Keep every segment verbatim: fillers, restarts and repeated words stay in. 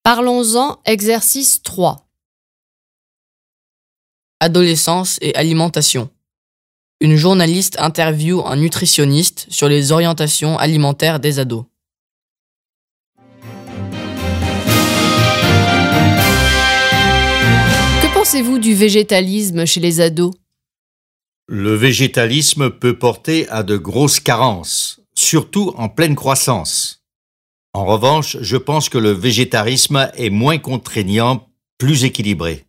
Parlons-en, exercice trois. Adolescence et alimentation. Une journaliste interviewe un nutritionniste sur les orientations alimentaires des ados. Que pensez-vous du végétalisme chez les ados ? Le végétalisme peut porter à de grosses carences, surtout en pleine croissance. En revanche, je pense que le végétarisme est moins contraignant, plus équilibré.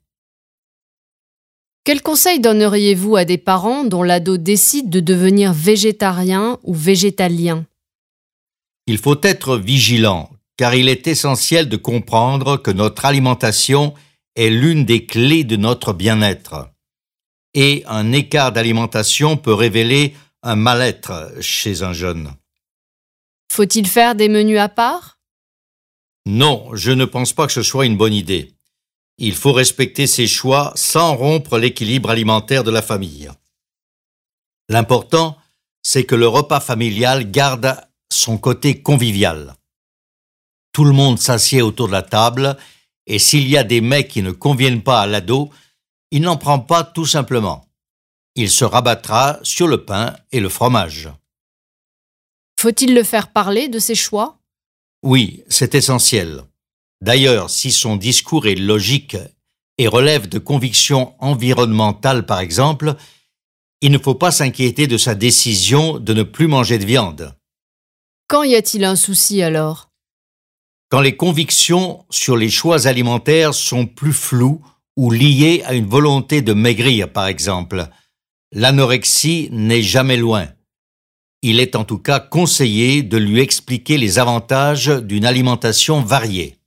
Quel conseil donneriez-vous à des parents dont l'ado décide de devenir végétarien ou végétalien ? Il faut être vigilant, car il est essentiel de comprendre que notre alimentation est l'une des clés de notre bien-être. Et un écart d'alimentation peut révéler un mal-être chez un jeune. Faut-il faire des menus à part ? Non, je ne pense pas que ce soit une bonne idée. Il faut respecter ses choix sans rompre l'équilibre alimentaire de la famille. L'important, c'est que le repas familial garde son côté convivial. Tout le monde s'assied autour de la table et s'il y a des mets qui ne conviennent pas à l'ado, il n'en prend pas tout simplement. Il se rabattra sur le pain et le fromage. Faut-il le faire parler de ses choix ? Oui, c'est essentiel. D'ailleurs, si son discours est logique et relève de convictions environnementales par exemple, il ne faut pas s'inquiéter de sa décision de ne plus manger de viande. Quand y a-t-il un souci alors ? Quand les convictions sur les choix alimentaires sont plus floues ou liées à une volonté de maigrir par exemple, l'anorexie n'est jamais loin. Il est en tout cas conseillé de lui expliquer les avantages d'une alimentation variée.